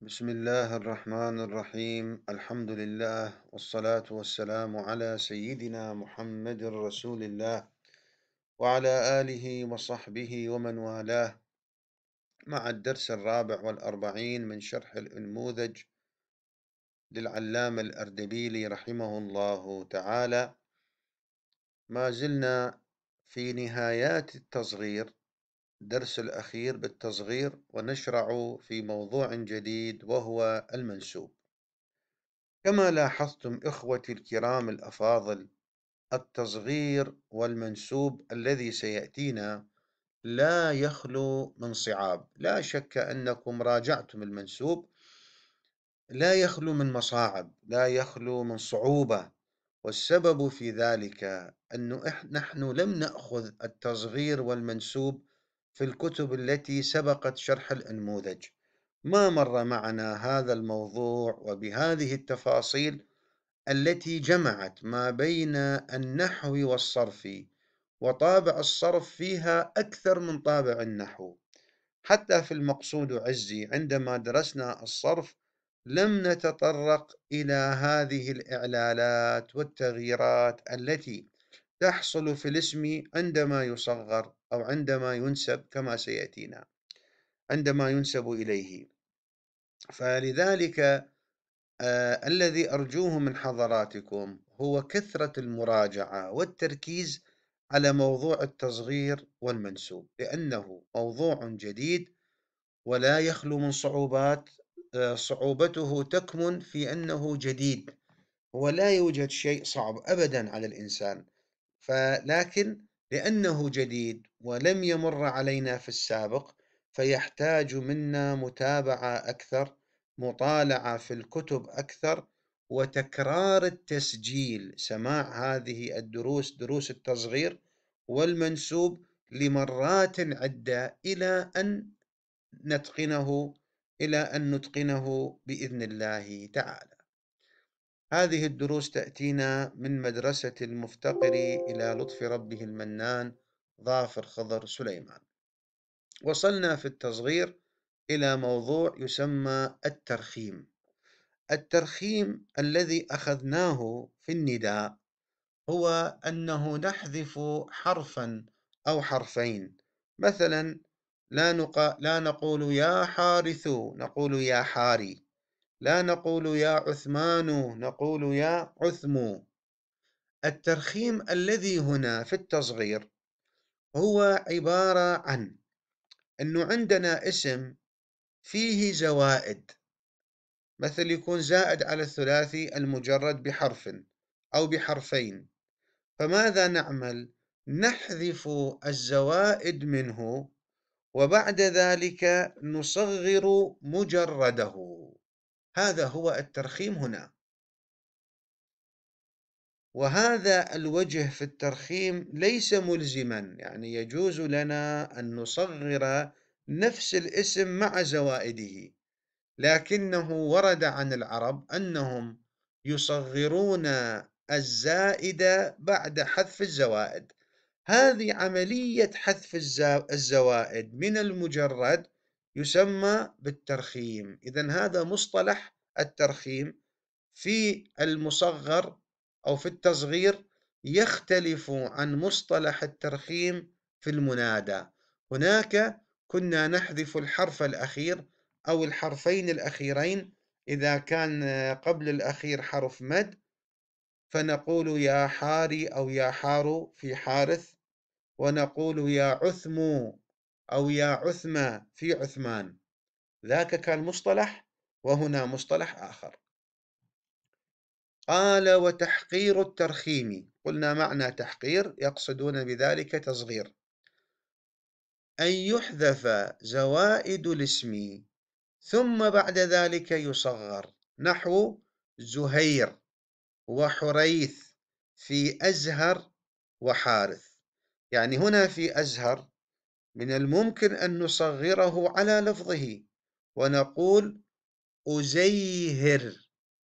بسم الله الرحمن الرحيم. الحمد لله والصلاة والسلام على سيدنا محمد رسول الله وعلى آله وصحبه ومن والاه، مع الدرس الرابع والأربعين من شرح الأنموذج للعلامة الأردبيلي رحمه الله تعالى. ما زلنا في نهايات التصغير، الدرس الأخير بالتصغير، ونشرع في موضوع جديد وهو المنسوب. كما لاحظتم إخوتي الكرام الأفاضل، التصغير والمنسوب الذي سيأتينا لا يخلو من صعاب. لا شك أنكم راجعتم المنسوب، لا يخلو من مصاعب، لا يخلو من صعوبة. والسبب في ذلك أنه نحن لم نأخذ التصغير والمنسوب في الكتب التي سبقت شرح الأنموذج. ما مر معنا هذا الموضوع وبهذه التفاصيل التي جمعت ما بين النحو والصرف، وطابع الصرف فيها أكثر من طابع النحو. حتى في المقصود عزي عندما درسنا الصرف لم نتطرق إلى هذه الإعلالات والتغييرات التي تحصل في الاسم عندما يصغر أو عندما ينسب، كما سيأتينا عندما ينسب إليه. فلذلك الذي أرجوه من حضراتكم هو كثرة المراجعة والتركيز على موضوع التصغير والمنسوب، لأنه موضوع جديد ولا يخلو من صعوبات. صعوبته تكمن في أنه جديد، ولا يوجد شيء صعب أبدا على الإنسان، لكن لأنه جديد ولم يمر علينا في السابق فيحتاج منا متابعة أكثر، مطالعة في الكتب أكثر، وتكرار التسجيل، سماع هذه الدروس، دروس التصغير والمنسوب، لمرات عدة نتقنه إلى أن نتقنه بإذن الله تعالى. هذه الدروس تأتينا من مدرسة المفتقر إلى لطف ربه المنان ظافر خضر سليمان. وصلنا في التصغير إلى موضوع يسمى الترخيم. الترخيم الذي أخذناه في النداء هو أنه نحذف حرفا أو حرفين. مثلا لا نقول يا حارث، نقول يا حاري. لا نقول يا عثمان، نقول يا عثم. الترخيم الذي هنا في التصغير هو عبارة عن أنه عندنا اسم فيه زوائد، مثل يكون زائد على الثلاثي المجرد بحرف أو بحرفين. فماذا نعمل؟ نحذف الزوائد منه، وبعد ذلك نصغر مجرده. هذا هو الترخيم هنا. وهذا الوجه في الترخيم ليس ملزما، يعني يجوز لنا أن نصغر نفس الاسم مع زوائده، لكنه ورد عن العرب أنهم يصغرون الزائد بعد حذف الزوائد. هذه عملية حذف الزوائد من المجرد يسمى بالترخيم. إذن هذا مصطلح الترخيم في المصغر أو في التصغير يختلف عن مصطلح الترخيم في المنادى. هناك كنا نحذف الحرف الأخير أو الحرفين الأخيرين إذا كان قبل الأخير حرف مد، فنقول يا حاري أو يا حار في حارث، ونقول يا عثم أو يا عثمة في عثمان. ذاك كان مصطلح، وهنا مصطلح آخر. قال وتحقير الترخيم. قلنا معنى تحقير يقصدون بذلك تصغير، أن يحذف زوائد الاسم ثم بعد ذلك يصغر، نحو زهير وحريث في أزهر وحارث. يعني هنا في أزهر من الممكن أن نصغره على لفظه ونقول أزيهر،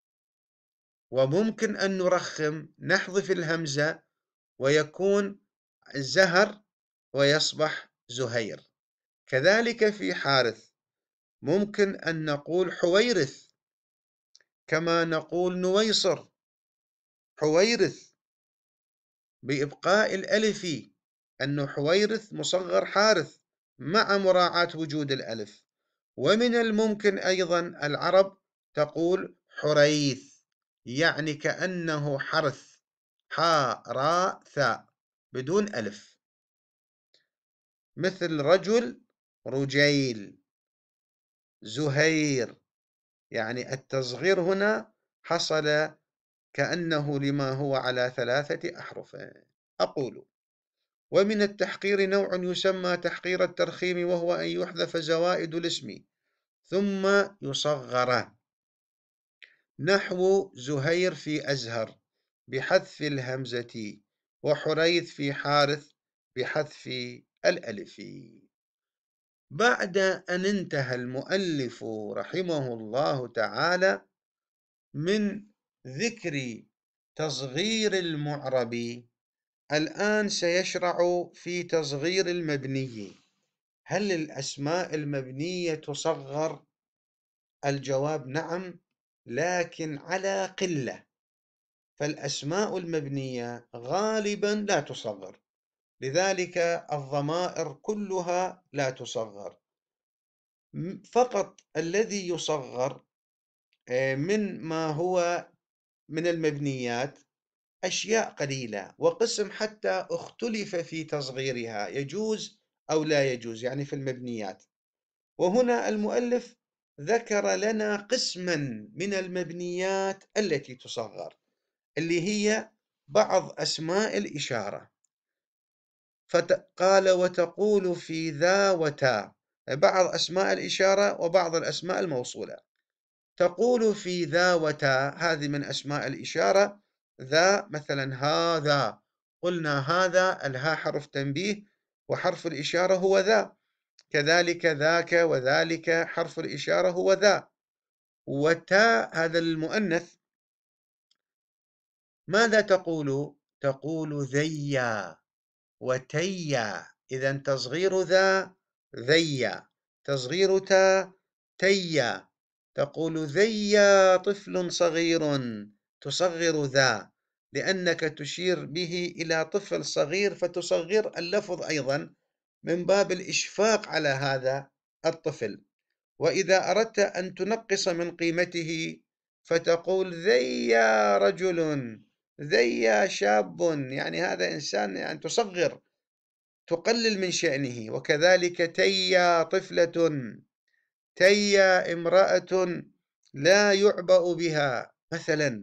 وممكن أن نرخم نحذف الهمزة ويكون زهر ويصبح زهير. كذلك في حارث ممكن أن نقول حويرث، كما نقول نويصر، حويرث، بإبقاء الألف، أنه حويرث مصغر حارث مع مراعاة وجود الألف. ومن الممكن أيضا العرب تقول حريث، يعني كأنه حرث، حا راء ثاء بدون ألف، مثل رجل رجيل، زهير، يعني التصغير هنا حصل كأنه لما هو على 3 أحرف. أقول: ومن التحقير نوع يسمى تحقير الترخيم، وهو أن يحذف زوائد الاسم ثم يصغر، نحو زهير في أزهر بحذف الهمزة، وحريث في حارث بحذف الألف. بعد أن انتهى المؤلف رحمه الله تعالى من ذكر تصغير المعرب، الآن سيشرع في تصغير المبني. هل الأسماء المبنية تصغر؟ الجواب نعم، لكن على قلة، فالأسماء المبنية غالبا لا تصغر، لذلك الضمائر كلها لا تصغر. فقط الذي يصغر من ما هو من المبنيات أشياء قليلة، وقسم حتى اختلف في تصغيرها، يجوز أو لا يجوز، يعني في المبنيات. وهنا المؤلف ذكر لنا قسما من المبنيات التي تصغر، اللي هي بعض أسماء الإشارة. فقال: وتقول في ذا وتا، بعض أسماء الإشارة وبعض الأسماء الموصولة. تقول في ذا وتا، هذه من أسماء الإشارة. ذا مثلا هذا، قلنا هذا، الها حرف تنبيه وحرف الإشارة هو ذا، كذلك ذاك وذلك حرف الإشارة هو ذا. وتا هذا المؤنث، ماذا تقول؟ تقول ذيا وتيا، إذا تصغير ذا ذيا، تصغير تا تيا. تقول ذيا طفل صغير، تصغر ذا لأنك تشير به إلى طفل صغير، فتصغر اللفظ أيضا من باب الإشفاق على هذا الطفل. وإذا أردت أن تنقص من قيمته فتقول ذيا رجل، ذيا شاب، يعني هذا إنسان، يعني تصغر، تقلل من شأنه. وكذلك تيا طفلة، تيا امرأة لا يعبأ بها مثلا.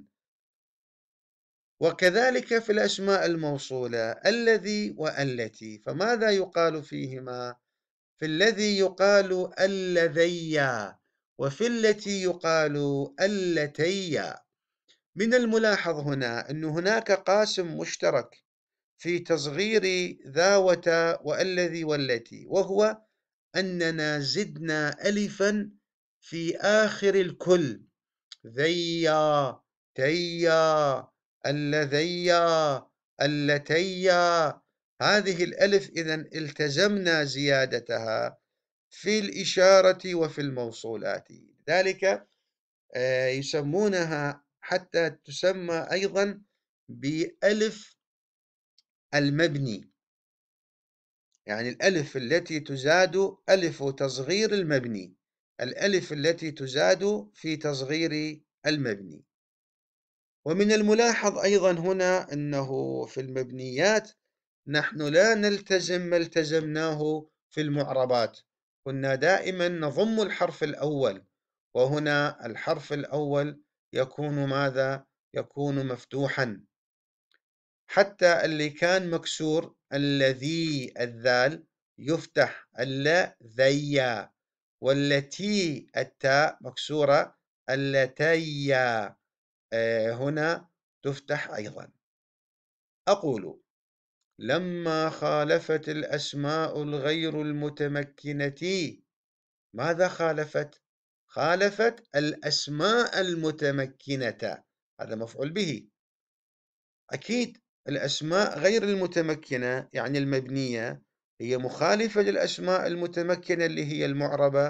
وكذلك في الأسماء الموصولة الذي والتي، فماذا يقال فيهما؟ في الذي يقال اللذيا، وفي التي يقال اللتيا. من الملاحظ هنا أن هناك قاسم مشترك في تصغير ذا وتا والذي والتي، وهو أننا زدنا ألفا في آخر الكل، ذيا، تيا، اللذيا، اللتيا. هذه الألف إذن التزمنا زيادتها في الإشارة وفي الموصولات، لذلك يسمونها حتى تسمى أيضا بألف المبني، يعني الألف التي تزاد ألف تصغير المبني، الألف التي تزاد في تصغير المبني. ومن الملاحظ أيضا هنا أنه في المبنيات نحن لا نلتزم ما التزمناه في المعربات، كنا دائما نضم الحرف الأول، وهنا الحرف الأول يكون ماذا؟ يكون مفتوحا، حتى اللي كان مكسور الذي الذال يفتح اللذيا، والتي التاء مكسورة اللتيا هنا تفتح أيضا. أقول: لما خالفت الأسماء الغير المتمكنة، ماذا خالفت؟ خالفت الأسماء المتمكنة، هذا مفعول به. أكيد الأسماء غير المتمكنة يعني المبنية هي مخالفة للأسماء المتمكنة اللي هي المعربة،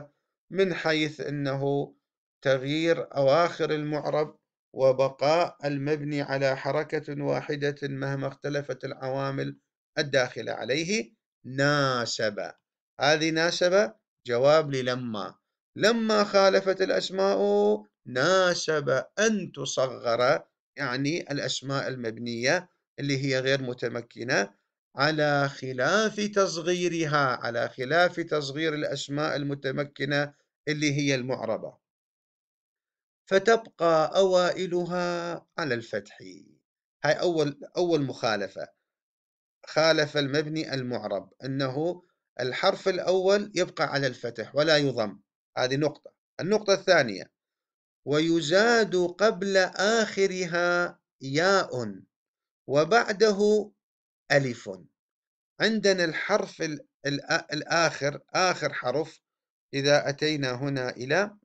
من حيث أنه تغيير أواخر المعرب وبقاء المبني على حركة واحدة مهما اختلفت العوامل الداخلة عليه. ناسب، هذه ناسب جواب للما. لما خالفت الأسماء ناسب أن تصغر، يعني الأسماء المبنية اللي هي غير متمكنة، على خلاف تصغيرها، على خلاف تصغير الأسماء المتمكنة اللي هي المعربة، فتبقى أوائلها على الفتح. هاي أول مخالفة، خالف المبني المعرب أنه الحرف الأول يبقى على الفتح ولا يضم. هذه نقطة. النقطة الثانية: ويزاد قبل آخرها ياء وبعده ألف. عندنا الحرف الآخر، آخر حرف، إذا أتينا هنا إلى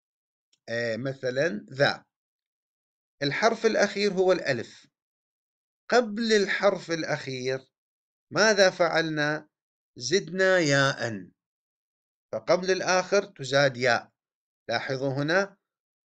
مثلا ذا، الحرف الأخير هو الألف. قبل الحرف الأخير ماذا فعلنا؟ زدنا ياء، فقبل الآخر تزاد ياء. لاحظوا هنا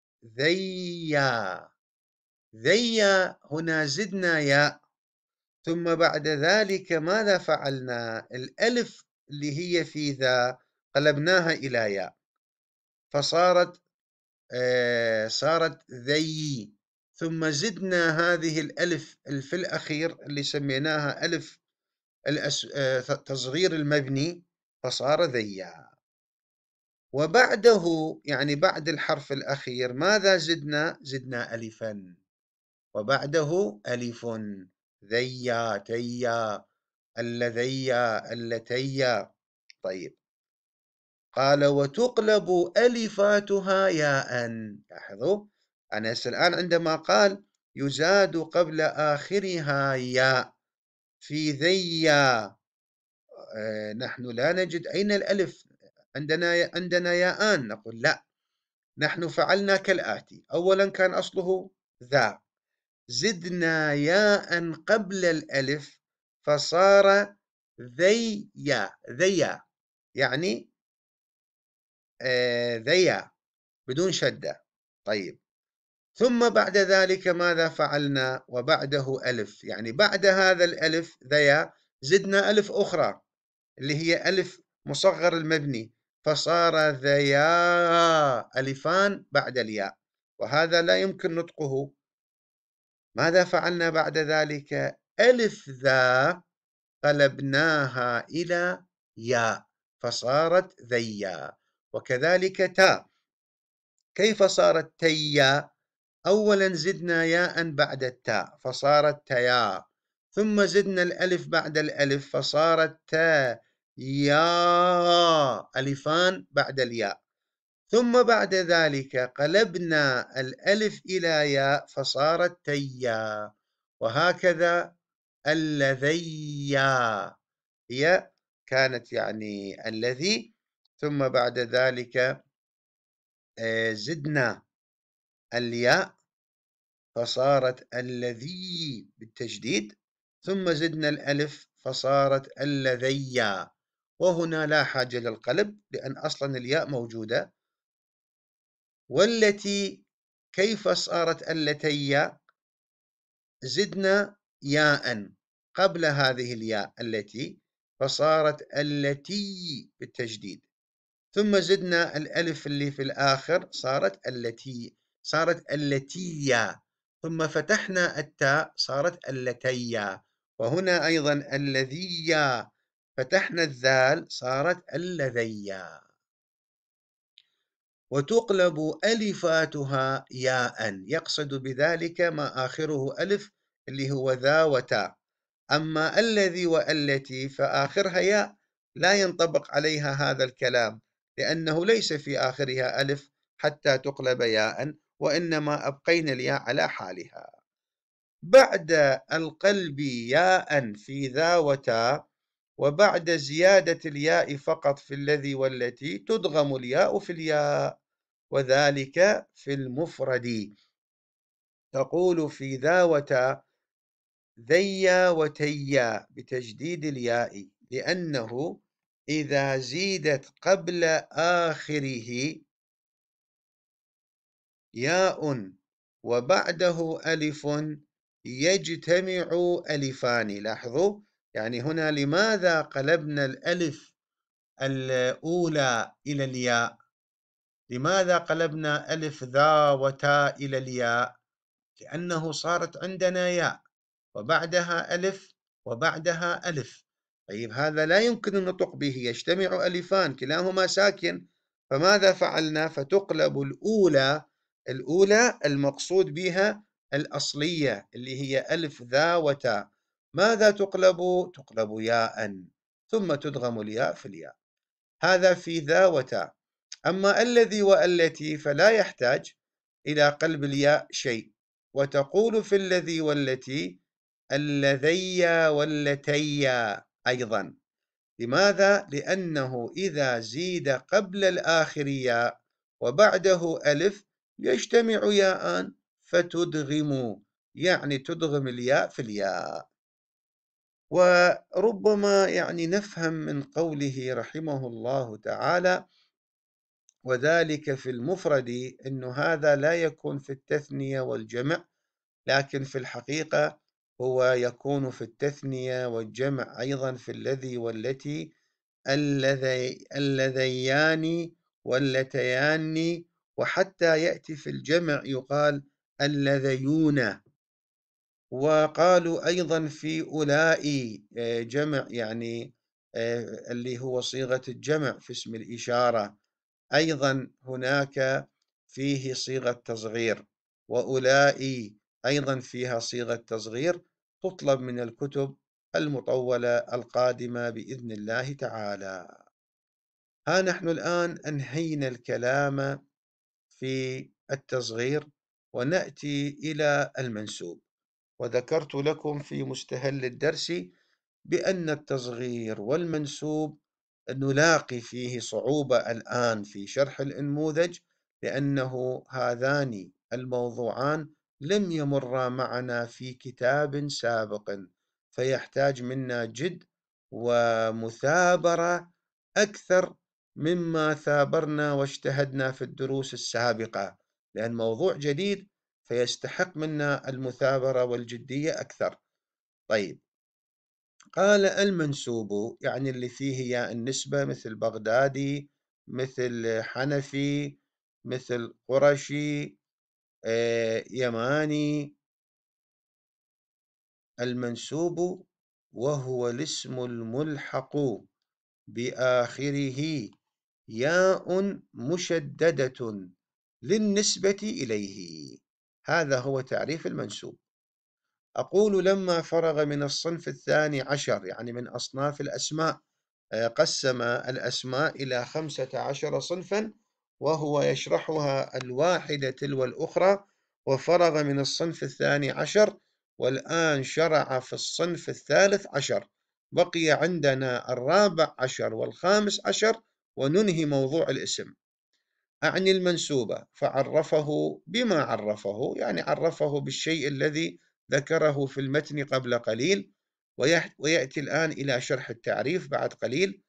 ذيا، ذيا، هنا زدنا ياء. ثم بعد ذلك ماذا فعلنا؟ الألف اللي هي في ذا قلبناها إلى ياء، فصارت صارت ذي. ثم زدنا هذه الألف في الأخير اللي سميناها ألف تصغير المبني، فصار ذيا. وبعده، يعني بعد الحرف الأخير، ماذا زدنا؟ زدنا ألفا، وبعده ألف. ذيا، تيا، اللذيا، اللتيا. طيب، قال وتقلب ألفاتها ياء. لاحظوا، أنا الآن عندما قال يزاد قبل آخرها ياء في ذيا، نحن لا نجد أين الألف، عندنا ياءان. نقول لا، نحن فعلنا كالآتي: أولا كان أصله ذا، زدنا ياء قبل الألف فصار ذيا، ذيا يعني ذيا بدون شدة. طيب، ثم بعد ذلك ماذا فعلنا؟ وبعده ألف، يعني بعد هذا الألف ذيا زدنا ألف أخرى اللي هي ألف مصغر المبني، فصار ذيا، ألفان بعد الياء، وهذا لا يمكن نطقه. ماذا فعلنا بعد ذلك؟ ألف ذا قلبناها إلى ياء فصارت ذيا. وكذلك تاء، كيف صارت تيا؟ أولا زدنا ياء بعد التاء فصارت تيا، ثم زدنا الألف بعد الألف فصارت تا يا، ألفان بعد الياء. ثم بعد ذلك قلبنا الألف إلى ياء فصارت تيا. وهكذا اللذيا، هي كانت يعني الذي، ثم بعد ذلك زدنا الياء فصارت الذي بالتجديد، ثم زدنا الألف فصارت اللذيا. وهنا لا حاجة للقلب لأن أصلا الياء موجودة. والتي، كيف صارت اللتيا؟ زدنا ياء قبل هذه الياء التي فصارت التي بالتجديد، ثم زدنا الألف اللي في الآخر صارت التي، صارت اللتية، ثم فتحنا التاء صارت اللتية. وهنا أيضا الذية، فتحنا الذال صارت اللذية. وتقلب ألفاتها ياء، يقصد بذلك ما آخره ألف اللي هو ذا وتاء. أما الذي والتي فآخرها ياء لا ينطبق عليها هذا الكلام، لأنه ليس في آخرها ألف حتى تقلب ياء، وإنما أبقينا الياء على حالها. بعد القلب ياء في ذا وتاء، وبعد زيادة الياء فقط في الذي والتي، تدغم الياء في الياء، وذلك في المفرد. تقول في ذا وتاء ذيا وتيا بتجديد الياء، لأنه إذا زيدت قبل آخره ياء وبعده ألف يجتمع ألفان. لاحظوا، يعني هنا لماذا قلبنا الألف الأولى إلى الياء؟ لماذا قلبنا ألف ذا وتاء إلى الياء؟ لأنه صارت عندنا ياء وبعدها ألف وبعدها ألف. طيب هذا لا يمكن النطق به، يجتمع ألفان كلاهما ساكن، فماذا فعلنا؟ فتقلب الأولى المقصود بها الأصلية اللي هي ألف ذا وتاء. ماذا تقلب؟ تقلب ياء، ثم تدغم الياء في الياء. هذا في ذا وتاء. أما الذي والتي فلا يحتاج إلى قلب الياء شيء، وتقول في الذي والتي اللذي واللتي أيضا. لماذا؟ لأنه إذا زيد قبل الآخر ياء وبعده ألف يجتمع ياءان فتدغم، يعني تدغم الياء في الياء. وربما يعني نفهم من قوله رحمه الله تعالى وذلك في المفرد أن هذا لا يكون في التثنية والجمع، لكن في الحقيقة هو يكون في التثنية والجمع أيضا في الذي والتي، اللذيان واللتيان، وحتى يأتي في الجمع يقال اللذيون. وقالوا أيضا في أولئي جمع، يعني اللي هو صيغة الجمع في اسم الإشارة، أيضا هناك فيه صيغة تصغير، وأولئي أيضا فيها صيغة تصغير تطلب من الكتب المطولة القادمة بإذن الله تعالى. ها نحن الآن أنهينا الكلام في التصغير، ونأتي إلى المنسوب. وذكرت لكم في مستهل الدرس بأن التصغير والمنسوب نلاقي فيه صعوبة الآن في شرح الأنموذج، لأنه هذان الموضوعان لم يمرا معنا في كتاب سابق، فيحتاج منا جد ومثابرة أكثر مما ثابرنا واجتهدنا في الدروس السابقة، لأن موضوع جديد فيستحق منا المثابرة والجدية أكثر. طيب، قال المنسوب يعني اللي فيه ياء النسبة، مثل بغدادي، مثل حنفي، مثل قرشي، يماني. المنسوب وهو الاسم الملحق بآخره ياء مشددة للنسبة إليه. هذا هو تعريف المنسوب. أقول لما فرغ من الصنف الثاني عشر، يعني من أصناف الأسماء، قسم الأسماء إلى 15 صنفا، وهو يشرحها الواحدة تلو الأخرى، وفرغ من الصنف الثاني عشر، والآن شرع في الصنف الثالث عشر. بقي عندنا الرابع عشر والخامس عشر، وننهي موضوع الاسم. أعني المنسوبة، فعرفه بما عرفه، يعني عرفه بالشيء الذي ذكره في المتن قبل قليل، ويأتي الآن إلى شرح التعريف بعد قليل.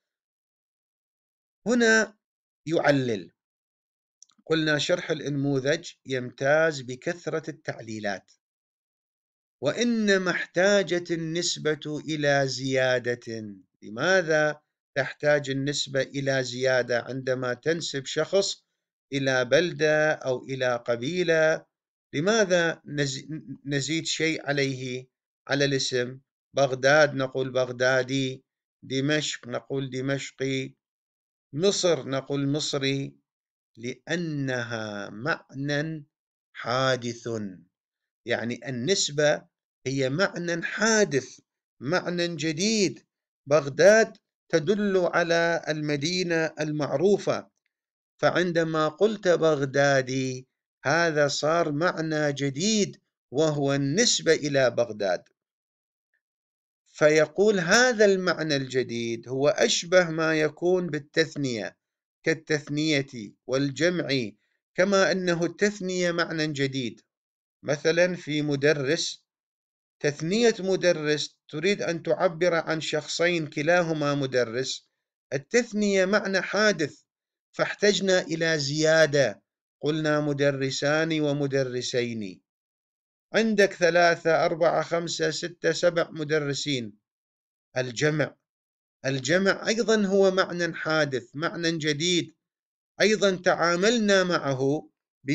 هنا يعلل. قلنا شرح الأنموذج يمتاز بكثرة التعليلات، وإنما احتاجت النسبة إلى زيادة. لماذا تحتاج النسبة إلى زيادة عندما تنسب شخص إلى بلدة أو إلى قبيلة؟ لماذا نزيد شيء عليه، على الاسم؟ بغداد نقول بغدادي، دمشق نقول دمشقي، مصر نقول مصري، لأنها معنى حادث. يعني النسبة هي معنى حادث، معنى جديد. بغداد تدل على المدينة المعروفة، فعندما قلت بغدادي هذا صار معنى جديد، وهو النسبة إلى بغداد. فيقول هذا المعنى الجديد هو أشبه ما يكون بالتثنية، كالتثنية والجمع، كما أنه التثنية معنى جديد. مثلا في مدرس، تثنية مدرس تريد أن تعبر عن شخصين كلاهما مدرس، التثنية معنى حادث، فاحتجنا إلى زيادة، قلنا مدرسان ومدرسين. عندك 3 4 5 6 7 مدرسين. الجمع أيضا هو معنى حادث، معنى جديد، أيضا تعاملنا معه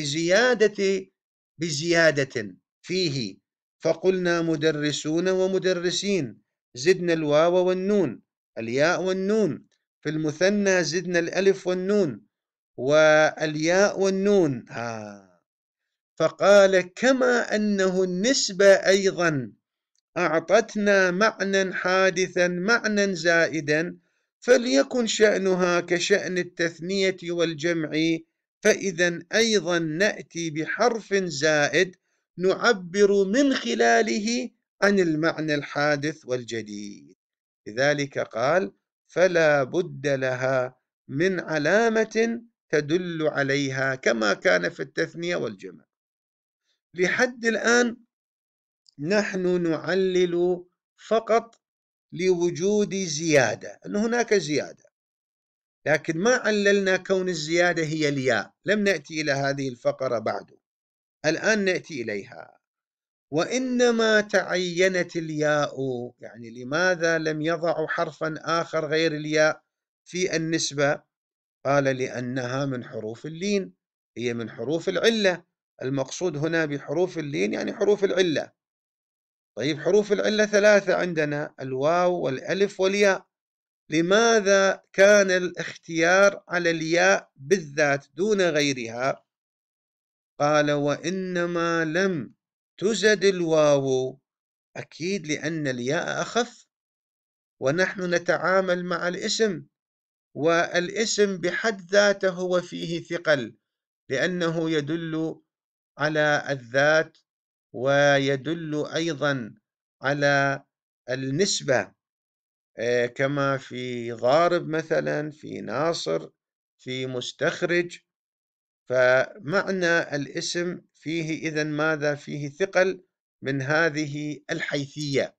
بزيادة فيه، فقلنا مدرسون ومدرسين، زدنا الواو والنون، الياء والنون. في المثنى زدنا الألف والنون والياء والنون. فقال كما أنه النسبة أيضا أعطتنا معنى حادثا، معنى زائدا، فليكن شأنها كشأن التثنية والجمع، فإذا أيضا نأتي بحرف زائد نعبر من خلاله عن المعنى الحادث والجديد. لذلك قال فلا بد لها من علامة تدل عليها كما كان في التثنية والجمع. لحد الآن نحن نعلل فقط لوجود زيادة، أن هناك زيادة، لكن ما عللنا كون الزيادة هي الياء، لم نأتي إلى هذه الفقرة بعد، الآن نأتي إليها. وإنما تعينت الياء، يعني لماذا لم يضعوا حرفا آخر غير الياء في النسبة؟ قال لأنها من حروف اللين، هي من حروف العلة. المقصود هنا بحروف اللين يعني حروف العلة. طيب حروف العلة 3 عندنا، الواو والألف والياء، لماذا كان الاختيار على الياء بالذات دون غيرها؟ قال وإنما لم تزد الواو، أكيد لأن الياء أخف، ونحن نتعامل مع الاسم، والاسم بحد ذاته هو فيه ثقل، لأنه يدل على الذات ويدل أيضا على النسبة، كما في ضارب مثلا، في ناصر، في مستخرج. فمعنى الاسم فيه إذن ماذا؟ فيه ثقل من هذه الحيثية.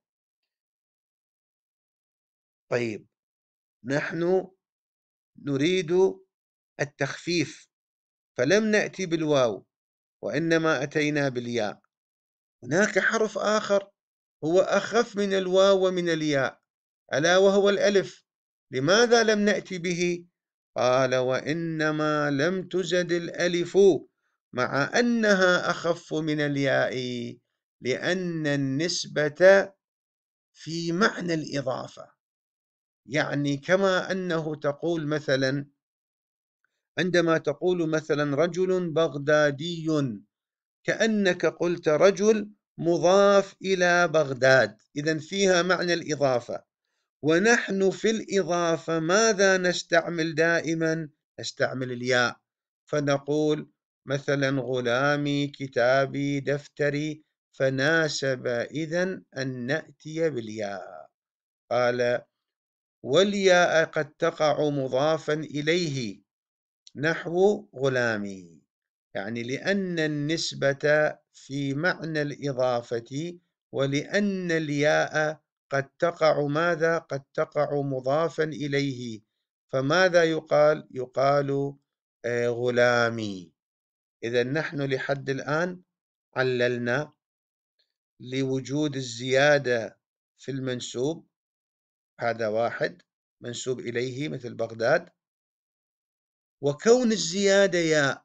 طيب نحن نريد التخفيف، فلم نأتي بالواو وإنما أتينا بالياء. هناك حرف آخر هو أخف من الواو ومن الياء، ألا وهو الألف، لماذا لم نأتي به؟ قال وإنما لم تزد الألف مع أنها أخف من الياء، لأن النسبة في معنى الإضافة. يعني كما أنه تقول مثلا، عندما تقول مثلا رجل بغدادي، كأنك قلت رجل مضاف إلى بغداد، إذن فيها معنى الإضافة. ونحن في الإضافة ماذا نستعمل دائما؟ نستعمل الياء، فنقول مثلا غلامي، كتابي، دفتري، فناسب إذن أن نأتي بالياء. قال والياء قد تقع مضافا إليه نحو غلامي، يعني لأن النسبة في معنى الإضافة، ولأن الياء قد تقع ماذا؟ قد تقع مضافا إليه، فماذا يقال؟ يقال غلامي. إذا نحن لحد الآن عللنا لوجود الزيادة في المنسوب، هذا واحد منسوب إليه مثل بغداد، وكون الزيادة ياء،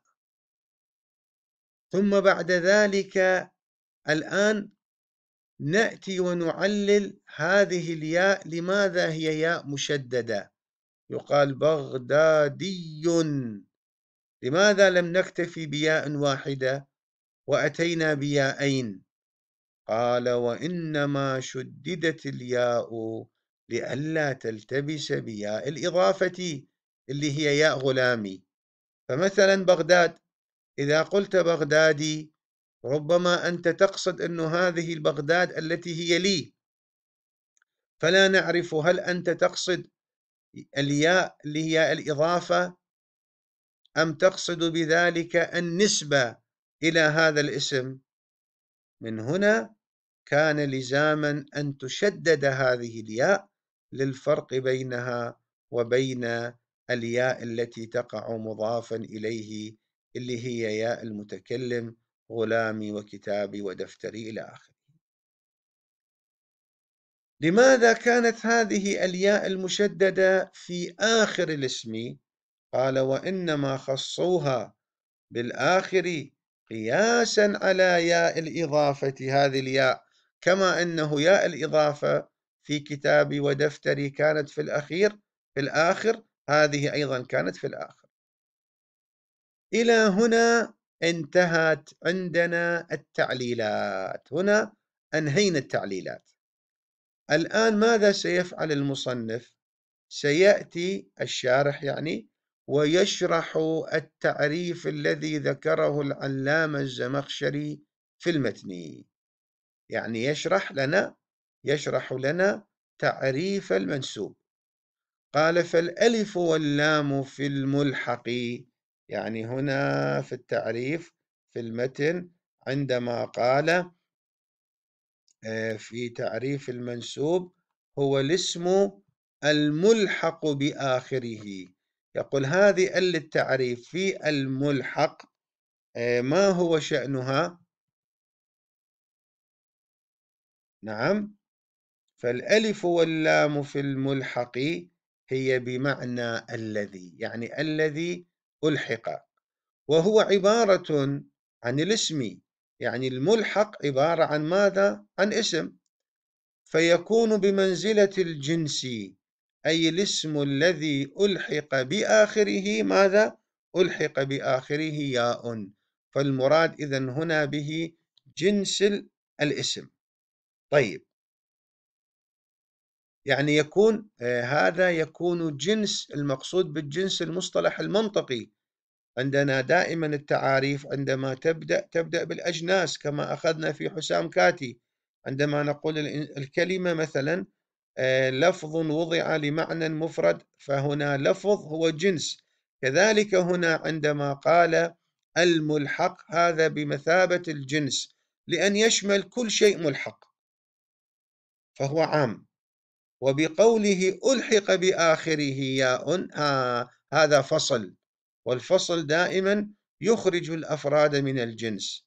ثم بعد ذلك الآن نأتي ونعلل هذه الياء، لماذا هي ياء مشددة؟ يقال بغدادي، لماذا لم نكتفي بياء واحدة وأتينا بياءين؟ قال وإنما شددت الياء لئلا تلتبس بياء الإضافة اللي هي ياء غلامي. فمثلا بغداد، إذا قلت بغدادي ربما أنت تقصد أن هذه البغداد التي هي لي، فلا نعرف هل أنت تقصد الياء اللي هي الإضافة أم تقصد بذلك النسبة إلى هذا الاسم. من هنا كان لزاما أن تشدد هذه الياء للفرق بينها وبين الياء التي تقع مضافا إليه اللي هي ياء المتكلم غلامي وكتابي ودفتري إلى آخره. لماذا كانت هذه الياء المشددة في آخر الاسم؟ قال: وإنما خصوها بالآخر قياسا على ياء الإضافة، هذه الياء كما أنه ياء الإضافة في كتابي ودفتري كانت في الآخر، هذه أيضا كانت في الآخر. إلى هنا انتهت عندنا التعليلات، هنا أنهينا التعليلات. الآن ماذا سيفعل المصنف؟ سيأتي الشارح يعني ويشرح التعريف الذي ذكره العلامة الزمخشري في المتن، يعني يشرح لنا تعريف المنسوب. قال: فالألف واللام في الملحق، يعني هنا في التعريف في المتن عندما قال في تعريف المنسوب هو الاسم الملحق بآخره، يقول هذه التعريف في الملحق ما هو شأنها؟ نعم، فالألف واللام في الملحق هي بمعنى الذي، يعني الذي ألحق، وهو عبارة عن الاسم، يعني الملحق عبارة عن ماذا؟ عن اسم، فيكون بمنزلة الجنس، أي الاسم الذي ألحق بآخره ماذا؟ ألحق بآخره ياء، فالمراد إذن هنا به جنس الاسم. طيب، يعني يكون هذا يكون جنس، المقصود بالجنس المصطلح المنطقي. عندنا دائما التعاريف عندما تبدأ بالأجناس كما أخذنا في حسام كاتي، عندما نقول الكلمة مثلا لفظ وضع لمعنى مفرد، فهنا لفظ هو جنس، كذلك هنا عندما قال الملحق هذا بمثابة الجنس، لأن يشمل كل شيء ملحق فهو عام. وبقوله ألحق بآخره ياء هذا فصل، والفصل دائما يخرج الأفراد من الجنس،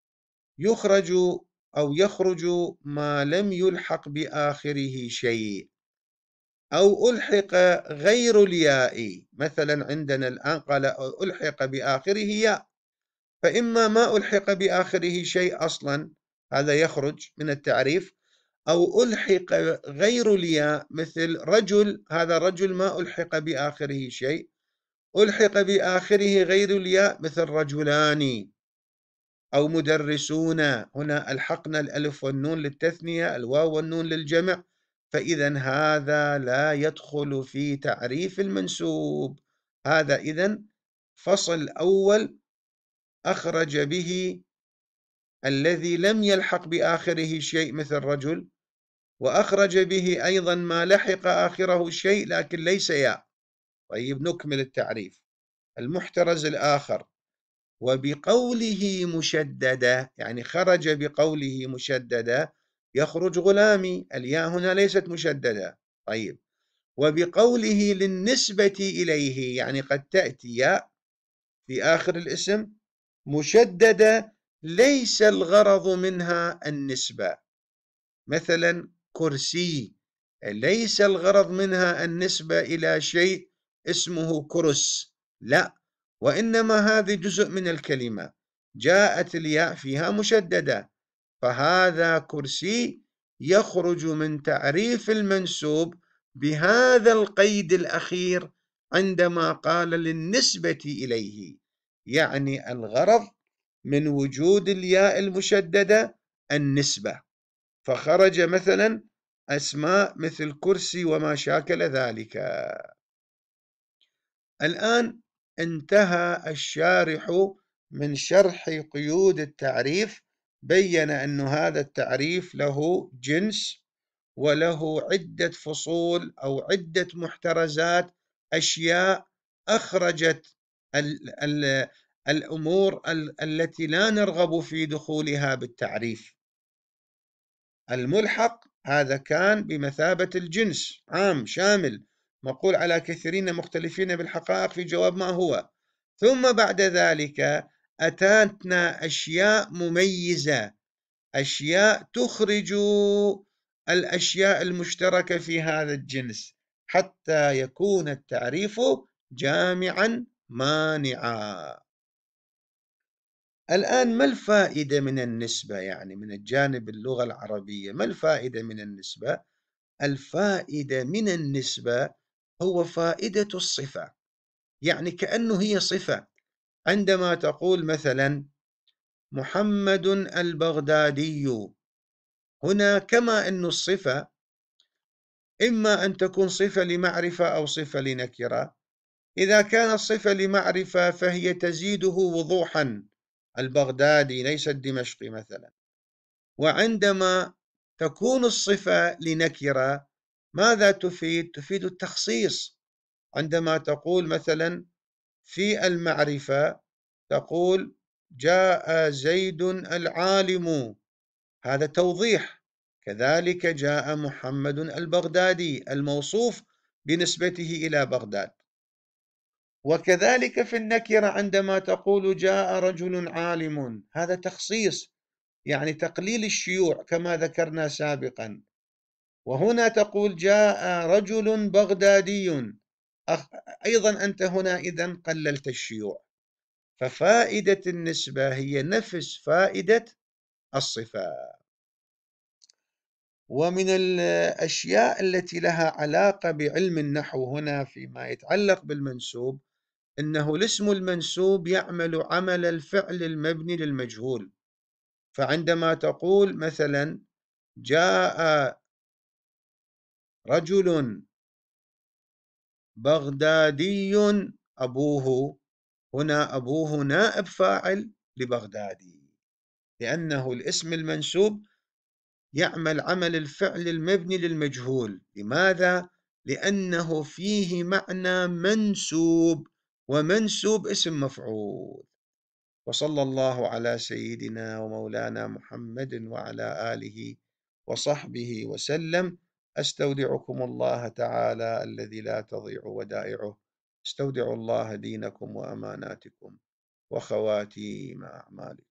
يخرج ما لم يلحق بآخره شيء، أو ألحق غير الياء، مثلا عندنا الآن قال ألحق بآخره ياء، فإما ما ألحق بآخره شيء أصلا، هذا يخرج من التعريف، أو ألحق غير الياء مثل رجل، هذا رجل ما ألحق بآخره شيء، ألحق بآخره غير الياء مثل رجلان، أو مدرسون، هنا ألحقنا الألف والنون للتثنية، الواو والنون للجمع، فإذا هذا لا يدخل في تعريف المنسوب. هذا إذن فصل أول أخرج به الذي لم يلحق بآخره شيء مثل رجل، وأخرج به أيضا ما لحق آخره شيء لكن ليس ياء. طيب، نكمل التعريف. المحترز الآخر: وبقوله مشددة، يعني خرج بقوله مشددة يخرج غلامي، الياء هنا ليست مشددة. طيب، وبقوله للنسبة إليه، يعني قد تأتي ياء في آخر الاسم مشددة ليس الغرض منها النسبة، مثلا كرسي ليس الغرض منها النسبة إلى شيء اسمه كرس، لا، وإنما هذه جزء من الكلمة جاءت الياء فيها مشددة، فهذا كرسي يخرج من تعريف المنسوب بهذا القيد الأخير عندما قال للنسبة إليه، يعني الغرض من وجود الياء المشددة النسبة، فخرج مثلا أسماء مثل كرسي وما شاكل ذلك. الآن انتهى الشارح من شرح قيود التعريف، بين أن هذا التعريف له جنس وله عدة فصول أو عدة محترزات، أشياء أخرجت الأمور التي لا نرغب في دخولها بالتعريف. الملحق هذا كان بمثابة الجنس عام شامل، مقول على كثيرين مختلفين بالحقائق في جواب ما هو. ثم بعد ذلك أتتنا أشياء مميزة، أشياء تخرج الأشياء المشتركة في هذا الجنس حتى يكون التعريف جامعا مانعا. الآن ما الفائدة من النسبة؟ يعني من الجانب اللغة العربية ما الفائدة من النسبة؟ الفائدة من النسبة هو فائدة الصفة، يعني كأنه هي صفة. عندما تقول مثلا محمد البغدادي، هنا كما أن الصفة إما أن تكون صفة لمعرفة أو صفة لنكرة. إذا كانت صفة لمعرفة فهي تزيده وضوحا، البغدادي ليس الدمشقي مثلا. وعندما تكون الصفة لنكرة ماذا تفيد؟ تفيد التخصيص. عندما تقول مثلا في المعرفة تقول جاء زيد العالم، هذا توضيح. كذلك جاء محمد البغدادي الموصوف بنسبته إلى بغداد. وكذلك في النكرة عندما تقول جاء رجل عالم، هذا تخصيص، يعني تقليل الشيوع كما ذكرنا سابقا. وهنا تقول جاء رجل بغدادي، أيضا أنت هنا إذن قللت الشيوع. ففائدة النسبة هي نفس فائدة الصفة. ومن الأشياء التي لها علاقة بعلم النحو هنا فيما يتعلق بالمنسوب، إنه الاسم المنسوب يعمل عمل الفعل المبني للمجهول. فعندما تقول مثلا جاء رجل بغدادي أبوه، هنا أبوه نائب فاعل لبغدادي، لأنه الاسم المنسوب يعمل عمل الفعل المبني للمجهول. لماذا؟ لأنه فيه معنى منسوب، ومنسوب اسم مفعول. وصلى الله على سيدنا ومولانا محمد وعلى آله وصحبه وسلم. أستودعكم الله تعالى الذي لا تضيع ودائعه. استودعوا الله دينكم وأماناتكم وخواتيم أعمالكم.